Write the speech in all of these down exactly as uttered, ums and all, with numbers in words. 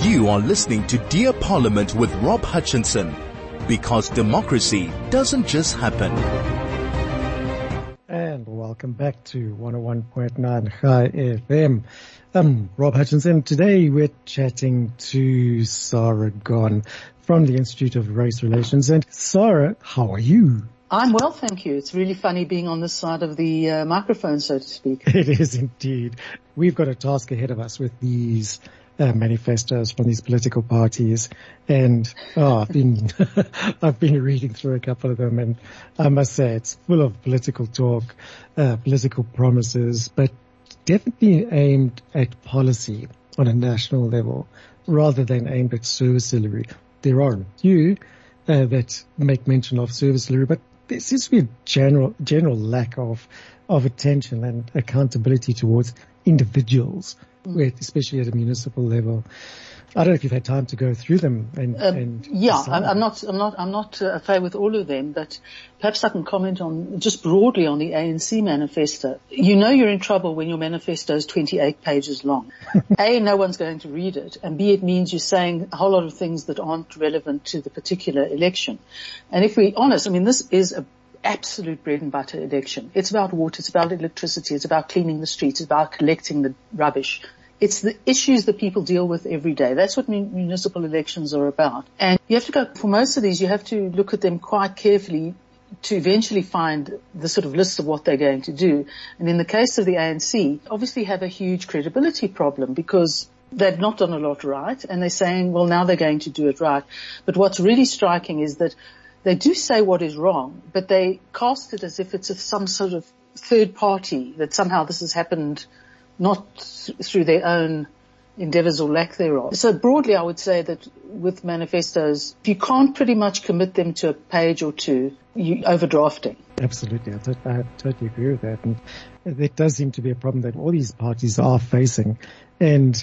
You are listening to Dear Parliament with Rob Hutchinson, because democracy doesn't just happen. And welcome back to one oh one point nine Chai F M. I'm Rob Hutchinson. Today we're chatting to Sarah Gon from the Institute of Race Relations. And Sarah, how are you? I'm well, thank you. It's really funny being on this side of the uh, microphone, so to speak. It is indeed. We've got a task ahead of us with these uh, manifestos from these political parties, and oh, I've been I've been reading through a couple of them, and I must say it's full of political talk, uh, political promises, but definitely aimed at policy on a national level rather than aimed at service delivery. There are a few uh, that make mention of service delivery, but there seems to be a general, general lack of, of attention and accountability towards individuals, mm. where, especially at a municipal level. I don't know if you've had time to go through them and, uh, and yeah, I'm, I'm not, I'm not, I'm not uh, afraid with all of them, but perhaps I can comment on just broadly on the A N C manifesto. You know you're in trouble when your manifesto is twenty-eight pages long. A, no one's going to read it, and B, it means you're saying a whole lot of things that aren't relevant to the particular election. And if we're honest, I mean, this is a absolute bread and butter election. It's about water, it's about electricity, it's about cleaning the streets, it's about collecting the rubbish. It's the issues that people deal with every day. That's what municipal elections are about. And you have to go, for most of these, you have to look at them quite carefully to eventually find the sort of list of what they're going to do. And in the case of the A N C, obviously have a huge credibility problem because they've not done a lot right, and they're saying, well, now they're going to do it right. But what's really striking is that they do say what is wrong, but they cast it as if it's a, some sort of third party, that somehow this has happened not through their own endeavours or lack thereof. So broadly, I would say that with manifestos, if you can't pretty much commit them to a page or two, you're overdrafting. Absolutely. I, t- I totally agree with that. And there does seem to be a problem that all these parties are facing. And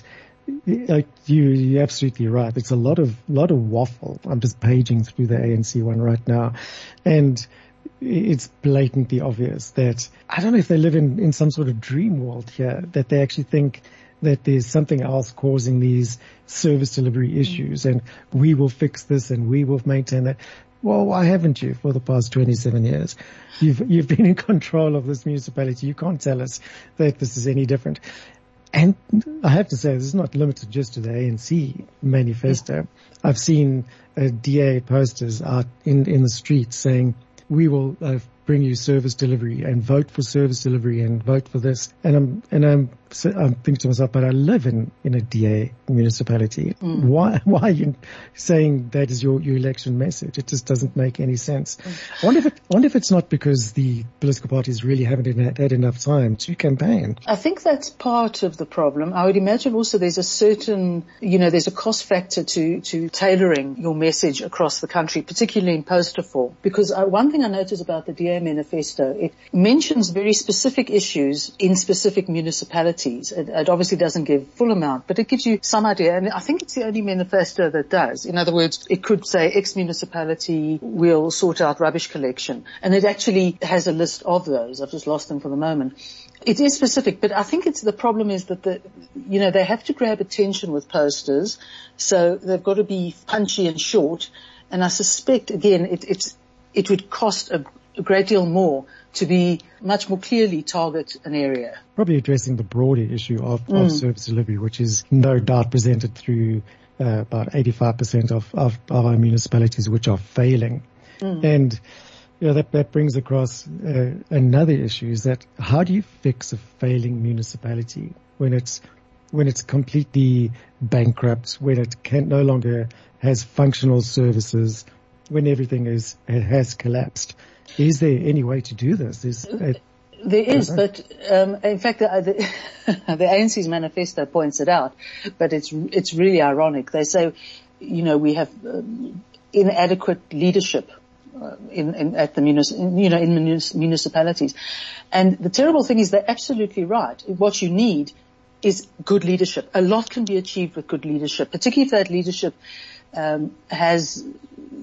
uh, you, you're absolutely right. It's a lot of, lot of waffle. I'm just paging through the A N C one right now. And it's blatantly obvious that, I don't know if they live in, in some sort of dream world here, that they actually think that there's something else causing these service delivery issues and we will fix this and we will maintain that. Well, why haven't you for the past twenty-seven years? You've, you've been in control of this municipality. You can't tell us that this is any different. And I have to say, this is not limited just to the A N C manifesto. I've seen uh, D A posters out in, in the streets saying, we will uh, bring you service delivery and vote for service delivery and vote for this. And I'm, and I'm, so I'm thinking to myself, but I live in, in a D A municipality. Mm. Why, why are you saying that is your, your election message? It just doesn't make any sense. Mm. I wonder if it, I wonder if it's not because the political parties really haven't had, had enough time to campaign. I think that's part of the problem. I would imagine also there's a certain, you know, there's a cost factor to, to tailoring your message across the country, particularly in poster form. Because uh, one thing I noticed about the D A manifesto, it mentions very specific issues in specific municipalities. It, it obviously doesn't give full amount, but it gives you some idea. And I think it's the only manifesto that does. In other words, it could say X municipality will sort out rubbish collection. And it actually has a list of those. I've just lost them for the moment. It is specific, but I think it's the problem is that the, you know, they have to grab attention with posters. So they've got to be punchy and short. And I suspect, again, it, it's, it would cost a, a great deal more to be much more clearly target an area. Probably addressing the broader issue of, mm. of service delivery, which is no doubt presented through uh, about eighty-five percent of, of, of our municipalities which are failing. Mm. And you know, that, that brings across uh, another issue is that how do you fix a failing municipality when it's when it's completely bankrupt, when it can no longer has functional services, when everything is has collapsed? Is there any way to do this? Is, uh, there is, but um, in fact, the, the, the A N C's manifesto points it out. But it's it's really ironic. They say, you know, we have um, inadequate leadership uh, in, in at the munis, you know, in munis, municipalities, and the terrible thing is they're absolutely right. What you need is good leadership. A lot can be achieved with good leadership, particularly if that leadership um, has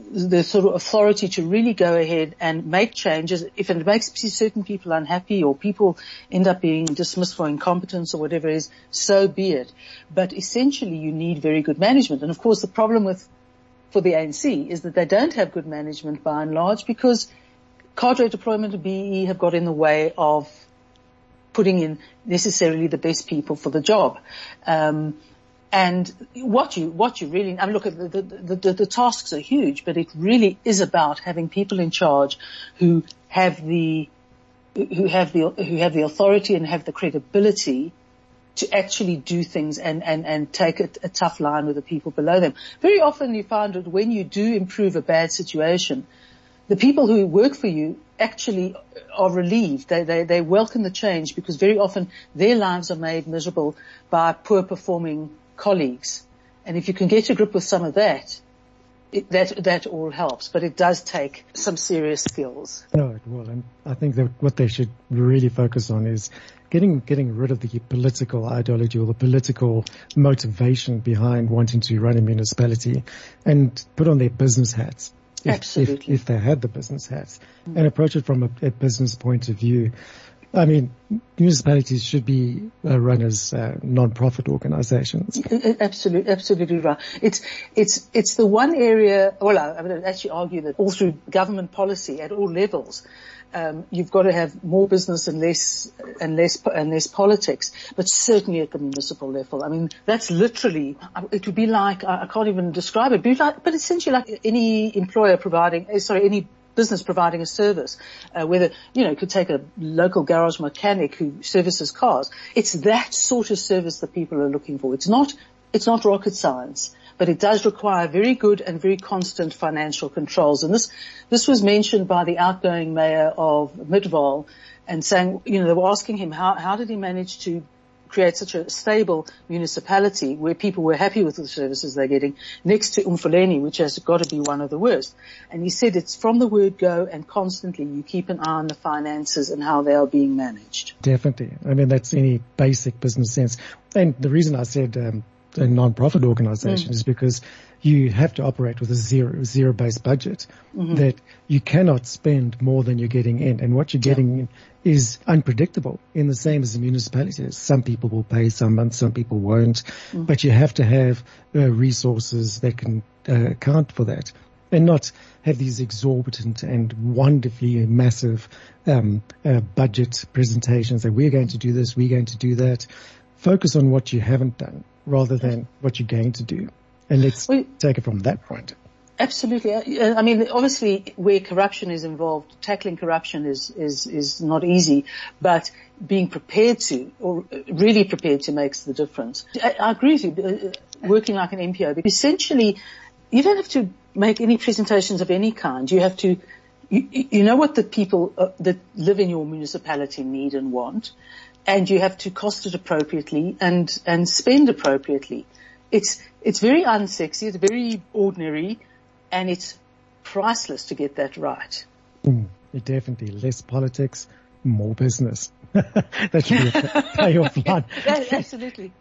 the sort of authority to really go ahead and make changes. If it makes certain people unhappy or people end up being dismissed for incompetence or whatever it is, so be it. But essentially you need very good management. And of course the problem with, for the A N C is that they don't have good management by and large because cadre deployment and B E E have got in the way of putting in necessarily the best people for the job. Um, And what you, what you really, I mean, look, the, the, the, the tasks are huge, but it really is about having people in charge who have the, who have the, who have the authority and have the credibility to actually do things and, and, and take a, a tough line with the people below them. Very often you find that when you do improve a bad situation, the people who work for you actually are relieved. They, they, they welcome the change because very often their lives are made miserable by poor performing colleagues. And if you can get to grip with some of that, it, that, that all helps. But it does take some serious skills. No, it will. And I think that what they should really focus on is getting, getting rid of the political ideology or the political motivation behind wanting to run a municipality and put on their business hats. If, Absolutely. If, if they had the business hats mm. and approach it from a, a business point of view. I mean, municipalities should be uh, run as uh, non-profit organizations. Absolutely, absolutely right. It's, it's, it's the one area, well, I, I would actually argue that all through government policy at all levels, um, you've got to have more business and less, and less, and less politics, but certainly at the municipal level. I mean, that's literally, it would be like, I, I can't even describe it, but, like, but essentially like any employer providing, sorry, any business providing a service, uh, whether, you know, could take a local garage mechanic who services cars. It's that sort of service that people are looking for. It's not, it's not rocket science, but it does require very good and very constant financial controls. And this, this was mentioned by the outgoing mayor of Midvaal and saying, you know, they were asking him how, how did he manage to create such a stable municipality where people were happy with the services they're getting next to Umfuleni, which has got to be one of the worst. And he said it's from the word go and constantly you keep an eye on the finances and how they are being managed. Definitely. I mean, that's any basic business sense. And the reason I said um, a non-profit organization mm. is because you have to operate with a zero, zero-based budget mm-hmm. that you cannot spend more than you're getting in. And what you're getting yeah. in is unpredictable in the same as the municipalities. Some people will pay some months, some people won't. Mm. But you have to have uh, resources that can uh, account for that and not have these exorbitant and wonderfully massive um, uh, budget presentations that we're going to do this, we're going to do that. Focus on what you haven't done rather than what you're going to do. And let's well, take it from that point. Absolutely. I mean, obviously, where corruption is involved, tackling corruption is, is, is not easy, but being prepared to, or really prepared to, makes the difference. I, I agree with you, working like an M P O, because essentially, you don't have to make any presentations of any kind. You have to, you, you know what the people uh, that live in your municipality need and want, and you have to cost it appropriately and, and spend appropriately. It's, it's very unsexy, it's very ordinary, and it's priceless to get that right. Mm, definitely. Less politics, more business. That should be a payoff line. Yeah, absolutely.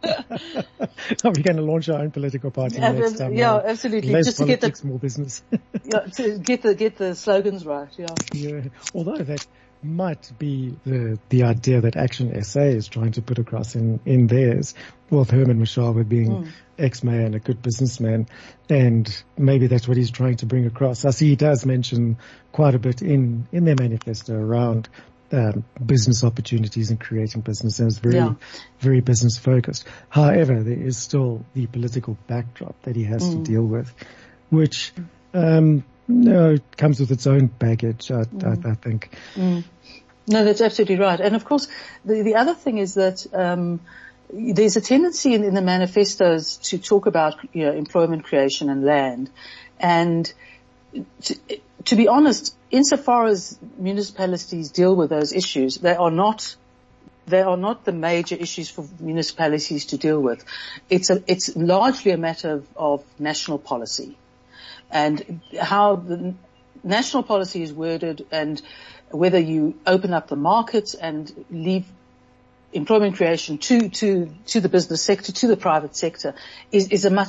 We're going to launch our own political party yeah, next time. Yeah, now. absolutely. Less Just politics, to get the, more business. yeah, to get the, get the slogans right, yeah. Yeah. Although that might be the, the idea that Action S A is trying to put across in, in theirs, with Herman Mashaba being mm. ex-mayor and a good businessman, and maybe that's what he's trying to bring across. I see he does mention quite a bit in, in their manifesto around um, business opportunities and creating business, and it's very, yeah. very business focused. However, there is still the political backdrop that he has mm. to deal with, which, um, no, it comes with its own baggage, I, mm. I, I think. Mm. No, that's absolutely right. And of course, the, the other thing is that, um, there's a tendency in, in the manifestos to talk about, you know, employment creation and land. And to, to be honest, insofar as municipalities deal with those issues, they are not, they are not the major issues for municipalities to deal with. It's a, it's largely a matter of, of national policy and how the national policy is worded, and whether you open up the market and leave employment creation to, to, to the business sector, to the private sector, is, is a much,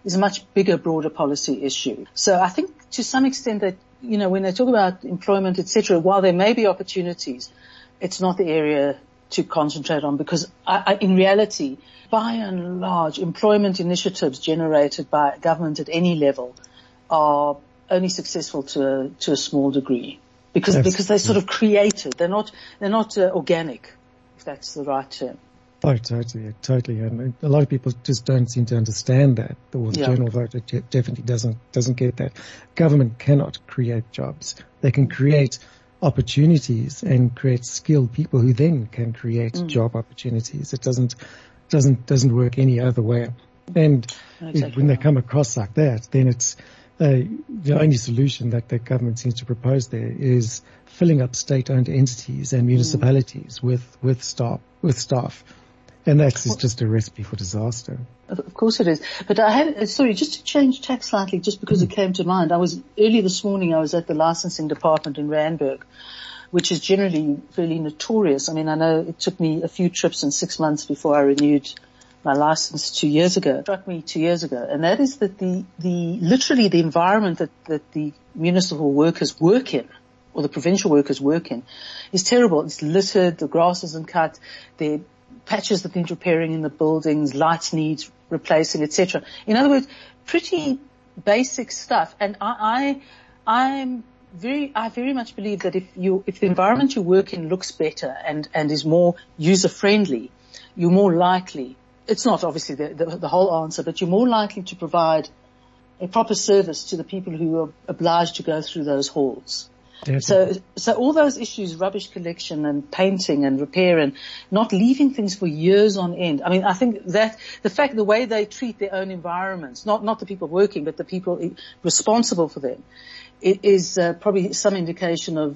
is a much bigger, broader policy issue. So I think to some extent that, you know, when they talk about employment, et cetera, while there may be opportunities, it's not the area to concentrate on, because I, I, in reality, by and large, employment initiatives generated by government at any level are only successful to a, to a small degree, because yes. because they're sort of created. They're not they're not uh, organic, if that's the right term. Oh, totally, totally. And a lot of people just don't seem to understand that. Or the yeah. general voter definitely doesn't doesn't get that. Government cannot create jobs. They can create opportunities and create skilled people who then can create mm. job opportunities. It doesn't doesn't doesn't work any other way. And exactly. when they come across like that, then it's uh, the only solution that the government seems to propose there is filling up state-owned entities and municipalities mm. with with staff with staff. And that's well, just a recipe for disaster. Of course it is. But I had, sorry, just to change tack slightly, just because mm. it came to mind. I was, early this morning I was at the licensing department in Randburg, which is generally fairly notorious. I mean, I know it took me a few trips and six months before I renewed my license two years ago. It struck me two years ago. And that is that the, the, literally the environment that, that the municipal workers work in, or the provincial workers work in, is terrible. It's littered, the grass isn't cut, they're patches that need repairing in the buildings, lights need replacing, et cetera. In other words, pretty basic stuff. And I, I, I'm very, I very much believe that if you, if the environment you work in looks better and, and is more user friendly, you're more likely, it's not obviously the, the, the whole answer, but you're more likely to provide a proper service to the people who are obliged to go through those halls. Definitely. So, so all those issues, rubbish collection and painting and repair and not leaving things for years on end. I mean, I think that the fact, the way they treat their own environments, not, not the people working, but the people responsible for them, it is uh, probably some indication of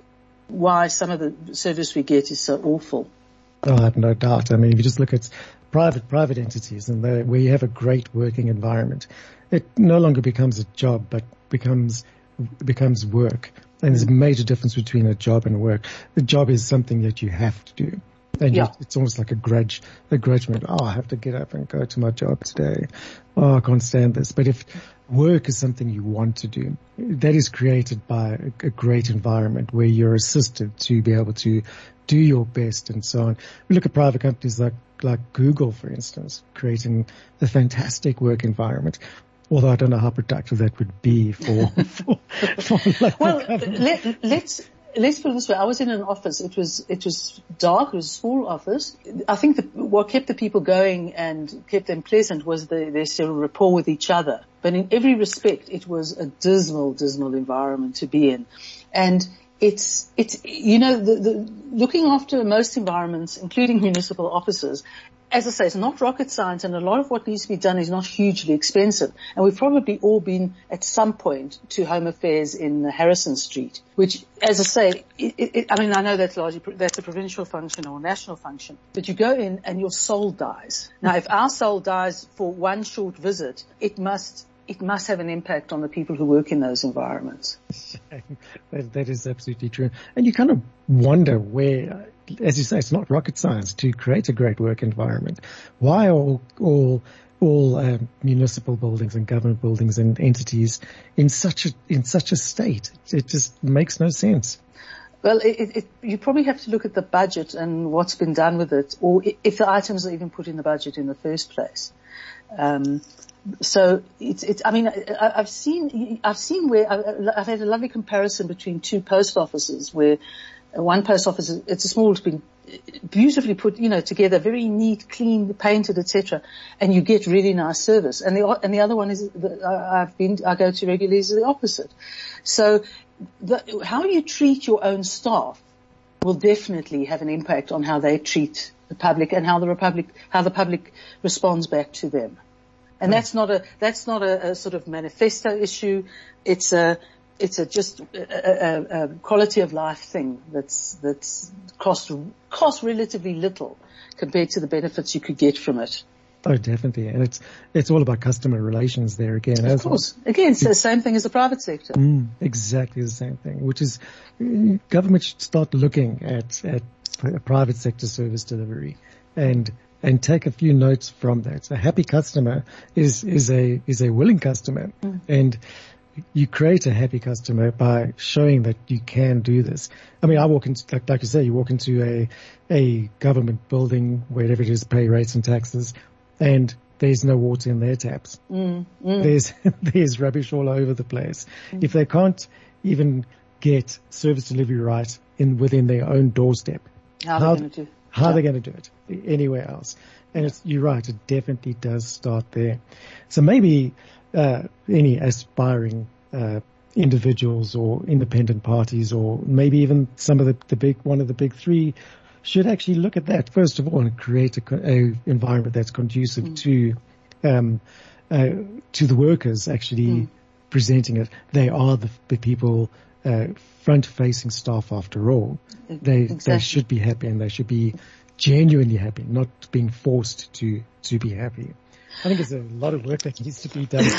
why some of the service we get is so awful. Oh, I have no doubt. I mean, if you just look at private, private entities and the, where you have a great working environment, it no longer becomes a job, but becomes, becomes work. And there's a major difference between a job and work. The job is something that you have to do. And yeah. it's almost like a grudge, a grudgement. Oh, I have to get up and go to my job today. Oh, I can't stand this. But if work is something you want to do, that is created by a, a great environment where you're assisted to be able to do your best and so on. We look at private companies like, like Google, for instance, creating a fantastic work environment. Although I don't know how productive that would be for, for, for well, let, let's, let's put it this way. I was in an office. It was, it was dark. It was a small office. I think that what kept the people going and kept them pleasant was the, their sort of rapport with each other. But in every respect, it was a dismal, dismal environment to be in. And it's, it's, you know, the, the, looking after most environments, including municipal offices, as I say, it's not rocket science, and a lot of what needs to be done is not hugely expensive. And we've probably all been at some point to Home Affairs in Harrison Street, which, as I say, it, it, I mean, I know that's largely, that's a provincial function or a national function, but you go in and your soul dies. Now, if our soul dies for one short visit, it must, it must have an impact on the people who work in those environments. that, that is absolutely true. And you kind of wonder where, as you say, it's not rocket science to create a great work environment. Why are all, all, all um, municipal buildings and government buildings and entities in such a, in such a state? It just makes no sense. Well, it, it, you probably have to look at the budget and what's been done with it, or if the items are even put in the budget in the first place. Um, so it's, it's, I mean, I, I've seen, I've seen where, I've had a lovely comparison between two post offices where one post office, it's a small, it's been beautifully put, you know, together, very neat, clean, painted, et cetera, and you get really nice service. And the and the other one is that I've been, I go to regularly is the opposite. So, the, how you treat your own staff will definitely have an impact on how they treat the public and how the republic, how the public responds back to them. And that's not a that's not a, a sort of manifesto issue. It's a It's a just a, a, a quality of life thing that's that's cost cost relatively little compared to the benefits you could get from it. Oh, definitely, and it's it's all about customer relations there again. Of course, well. Again, it's the same thing as the private sector. Mm, exactly the same thing. Which is, government should start looking at at private sector service delivery and and take a few notes from that. A happy customer is, is a, is a willing customer. Mm. And you create a happy customer by showing that you can do this. I mean, I walk into, like, like you say, you walk into a, a government building, wherever it is, pay rates and taxes, and there's no water in their taps. Mm, mm. There's, there's rubbish all over the place. Mm. If they can't even get service delivery right in, within their own doorstep, how, how, do, how yeah. are they going to do it anywhere else? And it's, you're right, it definitely does start there. So maybe, uh, any aspiring, uh, individuals or independent parties, or maybe even some of the, the big, one of the big three, should actually look at that first of all and create a, a environment that's conducive mm. to, um, uh, to the workers actually mm. presenting it. They are the, the people, uh, front-facing staff after all. They, exactly. they should be happy, and they should be genuinely happy, not being forced to, to be happy. I think there's a lot of work that needs to be done.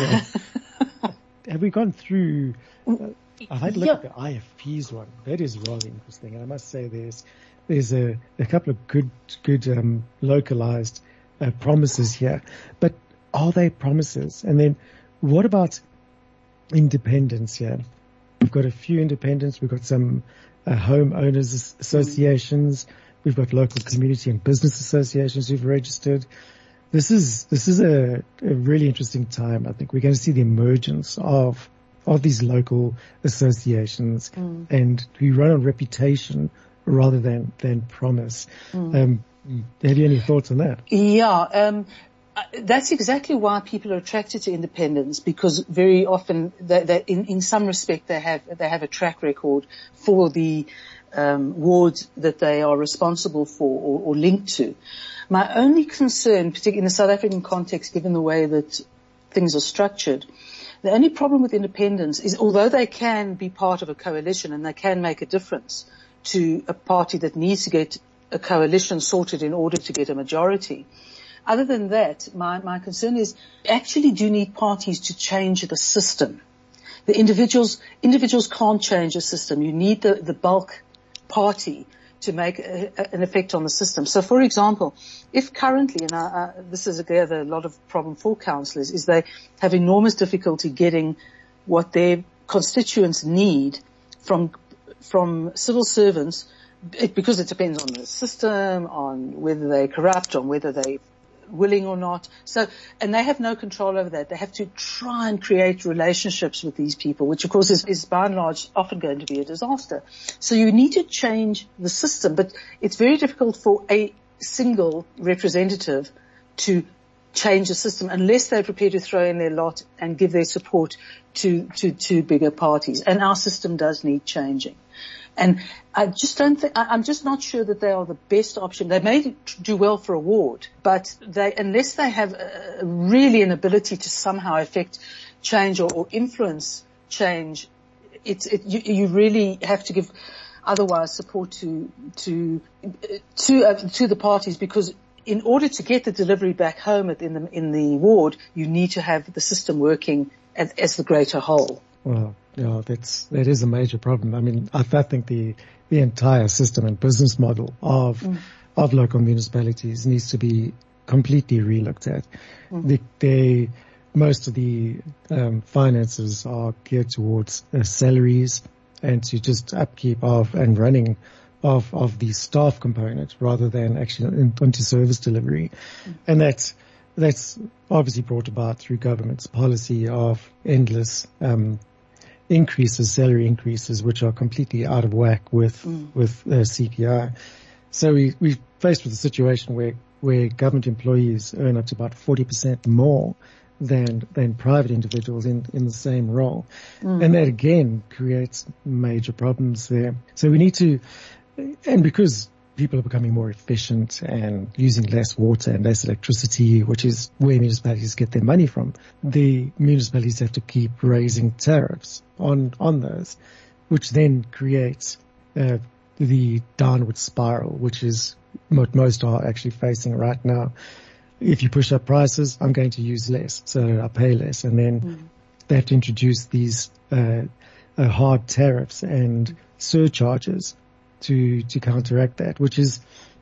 So, have we gone through, uh, I had to look yeah. at the I F Ps one. That is really interesting. And I must say there's, there's a, a couple of good, good, um, localized, uh, promises here. But are they promises? And then what about independence here? We've got a few independents. We've got some, uh, homeowners associations. We've got local community and business associations who've registered. This is, this is a, a really interesting time. I think we're going to see the emergence of, of these local associations, mm. and we run on reputation rather than, than promise. Mm. Um, have you any thoughts on that? Yeah, um, that's exactly why people are attracted to independents, because very often they, they, in, in some respect they have, they have a track record for the, um, wards that they are responsible for or, or linked to. My only concern, particularly in the South African context, given the way that things are structured, the only problem with independents is, although they can be part of a coalition and they can make a difference to a party that needs to get a coalition sorted in order to get a majority, other than that, my, my concern is actually do need parties to change the system. The individuals, individuals can't change a system. You need the, the bulk party to make a, a, an effect on the system. So, for example, if currently, and I, I, this is again a lot of problem for councillors, is they have enormous difficulty getting what their constituents need from from civil servants, it, because it depends on the system, on whether they're corrupt, on whether they're willing or not. So, and they have no control over that. They have to try and create relationships with these people, which of course is, is by and large often going to be a disaster. So you need to change the system, but it's very difficult for a single representative to change the system unless they're prepared to throw in their lot and give their support to, to, to bigger parties. And our system does need changing. And I just don't think, I'm just not sure that they are the best option. They may do well for a ward, but they, unless they have a, really an ability to somehow affect change or, or influence change, it's, it, you, you really have to give otherwise support to, to, to, uh, to the parties, because in order to get the delivery back home in the, in the ward, you need to have the system working as, as the greater whole. Well, yeah, that's, that is a major problem. I mean, I, I think the, the entire system and business model of, mm. of local municipalities needs to be completely relooked at. Mm. The, they, most of the, um, finances are geared towards uh, salaries and to just upkeep of and running of, of the staff component rather than actually into service delivery. Mm. And that's, that's obviously brought about through government's policy of endless, um, increases, salary increases, which are completely out of whack with, mm. with uh, C P I. So we, we're faced with a situation where, where government employees earn up to about forty percent more than, than private individuals in, in the same role. Mm. And that again creates major problems there. So we need to, and because people are becoming more efficient and using less water and less electricity, which is where municipalities get their money from, the municipalities have to keep raising tariffs on, on those, which then creates uh, the downward spiral, which is what most are actually facing right now. If you push up prices, I'm going to use less, so I pay less, and then mm. they have to introduce these uh, uh, hard tariffs and surcharges to, to counteract that, which is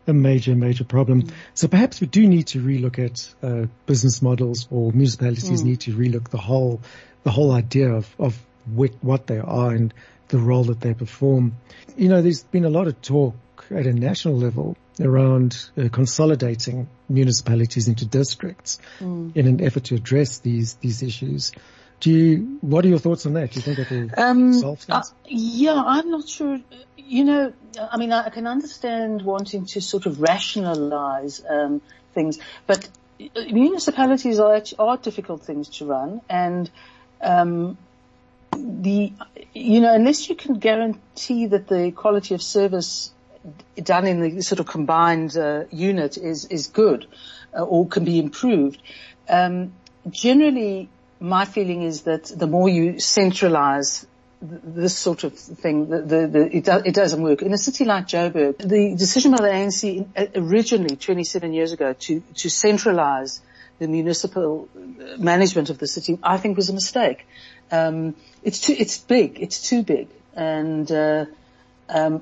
a major, major problem. Mm. So perhaps we do need to relook at uh, business models, or municipalities mm. need to relook the whole, the whole idea of, of what, what they are and the role that they perform. You know, there's been a lot of talk at a national level around uh, consolidating municipalities into districts mm. in an effort to address these, these issues. Do you, what are your thoughts on that? Do you think that will um, solve things? Uh, yeah, I'm not sure. You know, I mean, I can understand wanting to sort of rationalize um, things, but municipalities are, are difficult things to run, and um, the, you know, unless you can guarantee that the quality of service done in the sort of combined uh, unit is is good uh, or can be improved, um, generally. My feeling is that the more you centralize this sort of thing, the, the, the, it, do, it doesn't work. In a city like Joburg, the decision by the A N C originally, twenty-seven years ago, to, to centralize the municipal management of the city, I think was a mistake. Um, it's too, it's big, it's too big. And, uh, um,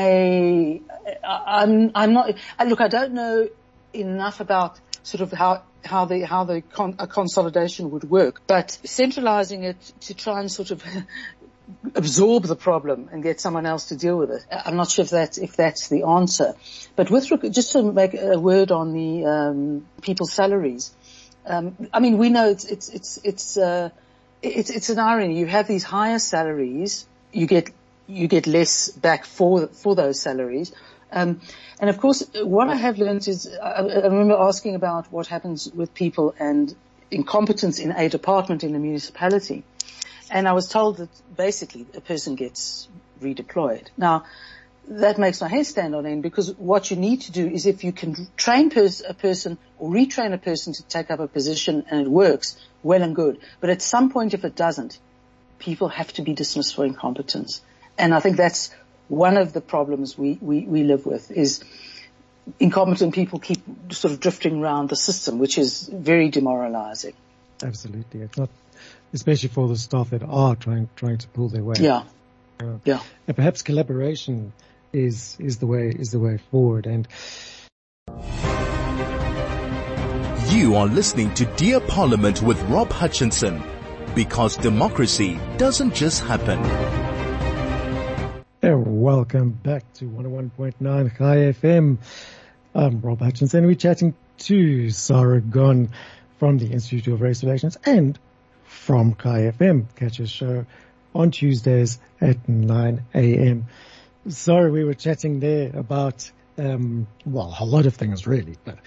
I, I'm, I'm not, look, I don't know enough about sort of how, how the, how the con, a consolidation would work, but centralizing it to try and sort of absorb the problem and get someone else to deal with it. I'm not sure if that's, if that's the answer. But with, just to make a word on the, um, people's salaries, um, I mean, we know it's, it's, it's, it's, uh, it's, it's an irony. You have these higher salaries, you get, you get less back for, for those salaries. Um, and of course, what I have learned is, I, I remember asking about what happens with people and incompetence in a department in a municipality. And I was told that basically a person gets redeployed. Now, that makes my hair stand on end, because what you need to do is, if you can train pers- a person or retrain a person to take up a position and it works, well and good. But at some point, if it doesn't, people have to be dismissed for incompetence. And I think that's one of the problems we, we, we live with, is incompetent people keep sort of drifting around the system, which is very demoralizing. Absolutely. It's not, especially for the staff that are trying, trying to pull their weight. Yeah. Uh, yeah. And perhaps collaboration is, is the way, is the way forward. And you are listening to Dear Parliament with Rob Hutchinson, because democracy doesn't just happen. And welcome back to one oh one point nine Chai F M. I'm Rob Hutchinson. We're chatting to Sarah Gon from the Institute of Race Relations and from Chai F M. Catch a show on Tuesdays at nine a.m. Sorry, we were chatting there about, um, well, a lot of things really, but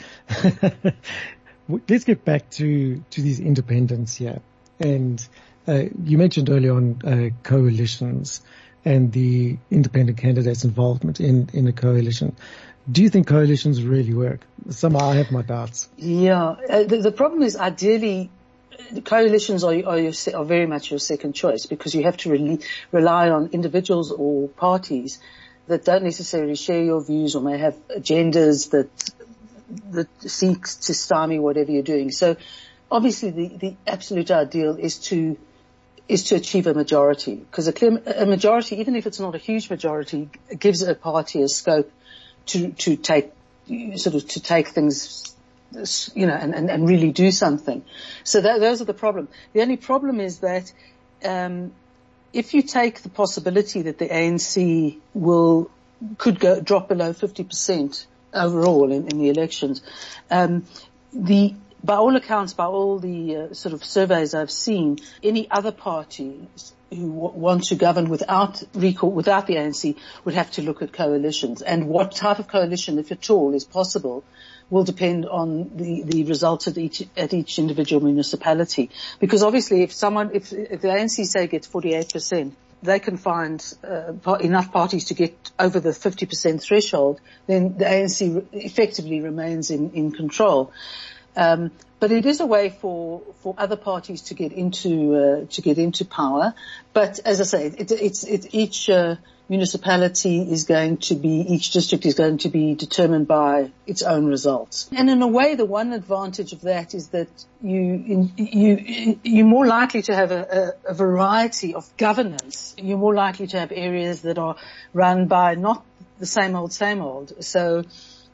let's get back to, to these independents here. And, uh, you mentioned earlier on, uh, coalitions and the independent candidates' involvement in, in a coalition. Do you think coalitions really work? Somehow I have my doubts. Yeah. Uh, the, the problem is, ideally, coalitions are, are, your, are very much your second choice, because you have to really rely on individuals or parties that don't necessarily share your views or may have agendas that that seek to stymie whatever you're doing. So obviously the, the absolute ideal is to is to achieve a majority, because a, clear, a majority, even if it's not a huge majority, gives a party a scope to to take sort of to take things, you know, and, and, and really do something. So that, those are the problem. The only problem is that um, if you take the possibility that the A N C will could go drop below fifty percent overall in, in the elections, um, the by all accounts, by all the uh, sort of surveys I've seen, any other parties who w- want to govern without recall, without the A N C, would have to look at coalitions. And what type of coalition, if at all, is possible, will depend on the, the results at each, at each individual municipality. Because obviously, if someone, if, if the A N C say gets forty-eight percent, they can find uh, par- enough parties to get over the fifty percent threshold, then the A N C re- effectively remains in, in control. Um, but it is a way for, for other parties to get into, uh, to get into power. But as I say, it, it's, it, each, uh, municipality is going to be, each district is going to be determined by its own results. And in a way, the one advantage of that is that you, you, you're more likely to have a, a, a variety of governance. You're more likely to have areas that are run by not the same old, same old. So,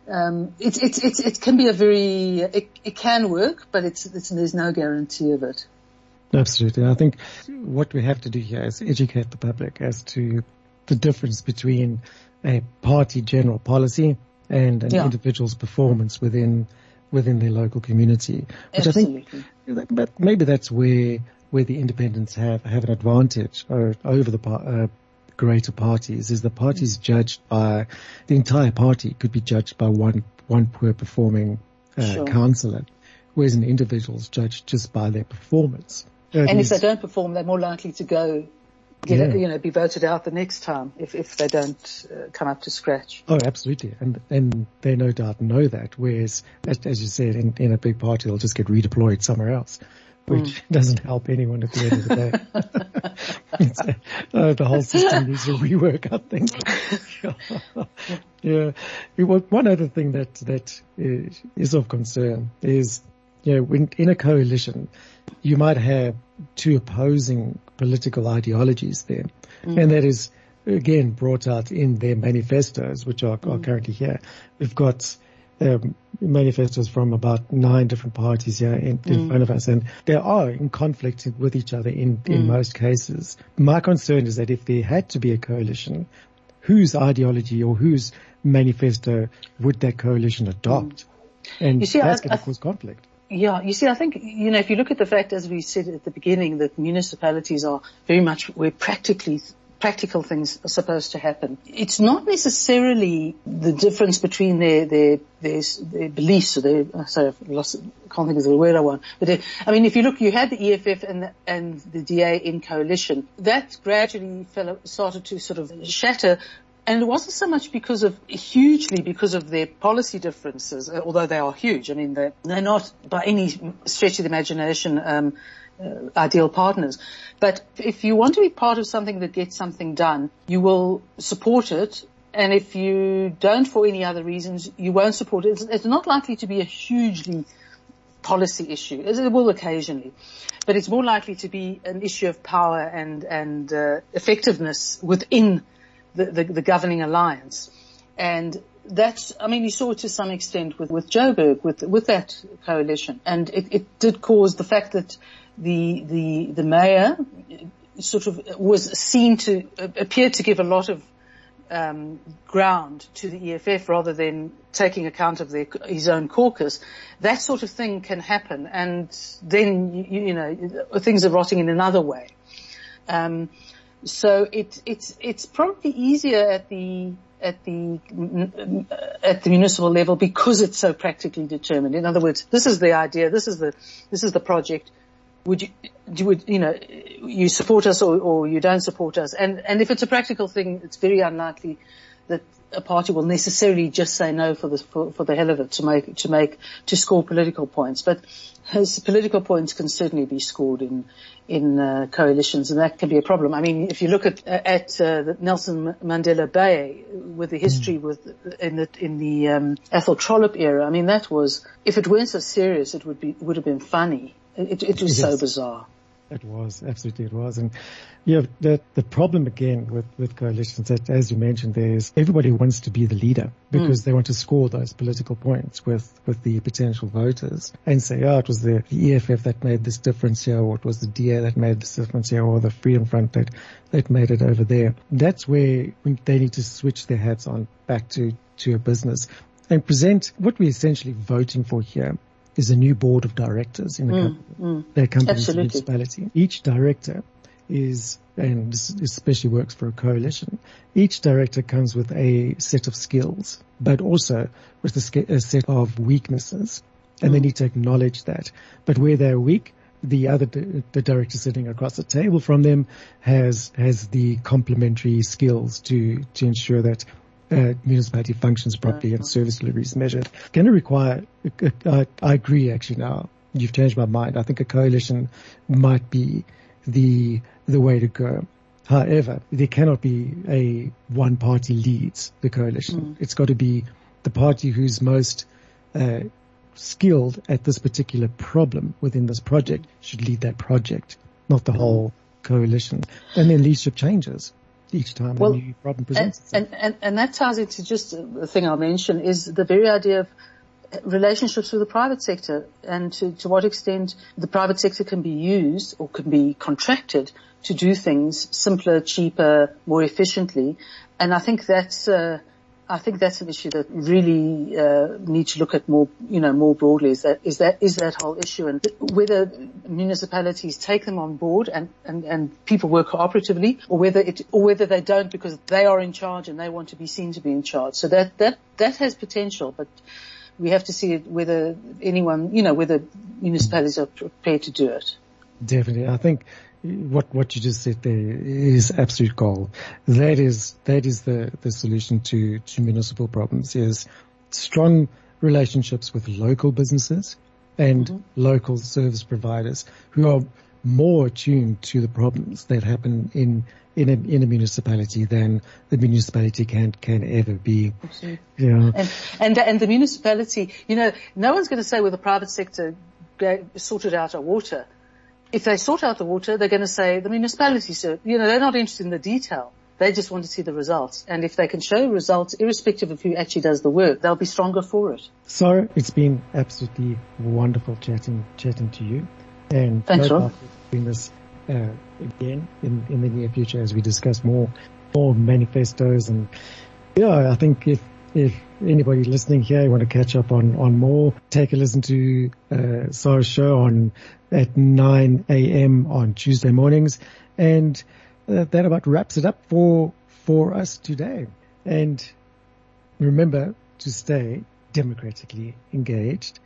Um, it, it, it, it can be a very, it, it can work, but it's, it's, there's no guarantee of it. Absolutely. I think what we have to do here is educate the public as to the difference between a party general policy and an Yeah. individual's performance within within their local community. Which Absolutely. I think, but maybe that's where where the independents have have an advantage or, over the par- uh, greater parties. Is the parties judged by the entire party could be judged by one one poor performing uh, Sure. councillor, whereas an individual is judged just by their performance. Uh, And if these- they don't perform, they're more likely to go, get Yeah. it, you know, be voted out the next time if, if they don't uh, come up to scratch. Oh, absolutely. And and they no doubt know that. Whereas, as, as you said, in, in a big party, they'll just get redeployed somewhere else, which doesn't help anyone at the end of the day. It's, uh, the whole system needs to rework, I think. Yeah. It was- One other thing that, that is, is of concern is, you know, when in a coalition, you might have two opposing political ideologies there. Mm. And that is, again, brought out in their manifestos, which are, are mm. currently here. We've got um, manifestos from about nine different parties here in, in mm. front of us, and they are in conflict with each other in, in mm. most cases. My concern is that if there had to be a coalition, whose ideology or whose manifesto would that coalition adopt? Mm. And you see, that's I, going to cause conflict. Yeah, you see, I think, you know, if you look at the fact, as we said at the beginning, that municipalities are very much where practically practical things are supposed to happen. It's not necessarily the difference between their their their, their beliefs or their. Sorry, I've lost. Can't think of the word I want. But it, I mean, if you look, you had the E F F and the, and the D A in coalition. That gradually fell, started to sort of shatter. And it wasn't so much because of, hugely because of their policy differences, although they are huge. I mean, they're, they're not by any stretch of the imagination, um, uh, ideal partners. But if you want to be part of something that gets something done, you will support it. And if you don't for any other reasons, you won't support it. It's, it's not likely to be a hugely policy issue. It will occasionally. But it's more likely to be an issue of power and, and, uh, effectiveness within The, the, the governing alliance. And that's, I mean, you saw it to some extent with, with Joburg, with, with that coalition. And it, it did cause the fact that the, the, the mayor sort of was seen to, appear to give a lot of, um, ground to the E F F rather than taking account of their, his own caucus. That sort of thing can happen. And then, you, you know, things are rotting in another way. Um, So it, it's it's probably easier at the at the at the municipal level because it's so practically determined. In other words, this is the idea, this is the this is the project. Would you you would you know you support us or, or you don't support us? And and if it's a practical thing, it's very unlikely that a party will necessarily just say no for the for, for the hell of it to make to make to score political points. But his political points can certainly be scored in in uh, coalitions, and that can be a problem. I mean, if you look at at uh, the Nelson Mandela Bay with the history with in the in the um, Athol Trollip era, I mean, that was, if it weren't so serious, it would be would have been funny. It, it was yes. so bizarre. It was, absolutely it was. And yeah, the, the problem again with, with coalitions that, as you mentioned, there's everybody wants to be the leader because mm. they want to score those political points with, with the potential voters and say, oh, it was the, the E F F that made this difference here, or it was the D A that made this difference here, or the Freedom Front that, that made it over there. That's where they need to switch their hats on back to, to a business and present what we're essentially voting for here. Is a new board of directors in the mm, company, mm. their company's Absolutely. municipality. Each director is, and this especially works for a coalition, each director comes with a set of skills, but also with a, a set of weaknesses, and mm. they need to acknowledge that. But where they're weak, the other, the director sitting across the table from them has, has the complementary skills to, to ensure that Uh, municipality functions properly and service delivery is measured. Going to require, uh, uh, I agree actually now, you've changed my mind. I think a coalition might be the, the way to go. However, there cannot be a one party leads the coalition. Mm. It's got to be the party who's most, uh, skilled at this particular problem within this project should lead that project, not the mm. whole coalition. And then leadership changes. each time well, a new problem presents and, itself. And, and, and that ties into just the thing I'll mention is the very idea of relationships with the private sector and to, to what extent the private sector can be used or can be contracted to do things simpler, cheaper, more efficiently. And I think that's, uh, I think that's an issue that really, uh, need to look at more, you know, more broadly is that, is that, is that whole issue and whether municipalities take them on board and, and, and people work cooperatively or whether it, or whether they don't because they are in charge and they want to be seen to be in charge. So that, that, that has potential, but we have to see whether anyone, you know, whether municipalities are prepared to do it. Definitely. I think what, what you just said there is absolute gold. That is, that is the, the solution to, to municipal problems is strong relationships with local businesses and mm-hmm. local service providers who are more attuned to the problems that happen in in a, in a municipality than the municipality can can ever be. Absolutely. Yeah. And, and and the municipality, you know, no one's going to say, well, the private sector sorted out our water. If they sort out the water, they're going to say the municipality, so, you know, they're not interested in the detail. They just want to see the results. And if they can show results, irrespective of who actually does the work, they'll be stronger for it. So it's been absolutely wonderful chatting chatting to you. And thanks, no Rob. Doing this uh, again in, in the near future as we discuss more more manifestos. And yeah, I think if if anybody listening here you want to catch up on on more, take a listen to uh, Sarah's show on at nine a.m. on Tuesday mornings, and uh, that about wraps it up for for us today. And remember to stay democratically engaged